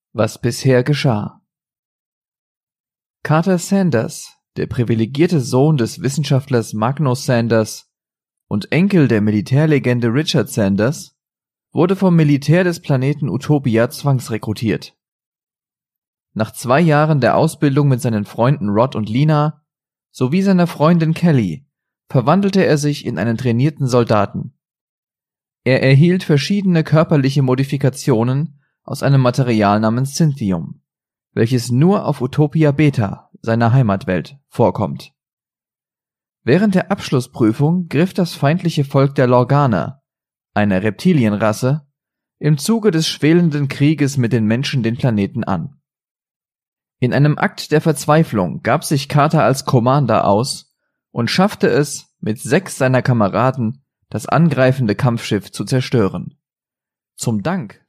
Was bisher geschah. Carter Sanders, der privilegierte Sohn des Wissenschaftlers Magnus Sanders und Enkel der Militärlegende Richard Sanders, wurde vom Militär des Planeten Utopia zwangsrekrutiert. Nach 2 Jahren der Ausbildung mit seinen Freunden Rod und Lina sowie seiner Freundin Kelly verwandelte er sich in einen trainierten Soldaten. Er erhielt verschiedene körperliche Modifikationen aus einem Material namens Synthium, welches nur auf Utopia Beta, seiner Heimatwelt, vorkommt. Während der Abschlussprüfung griff das feindliche Volk der Lorganer, eine Reptilienrasse, im Zuge des schwelenden Krieges mit den Menschen den Planeten an. In einem Akt der Verzweiflung gab sich Carter als Commander aus und schaffte es, mit 6 seiner Kameraden das angreifende Kampfschiff zu zerstören. Zum Dank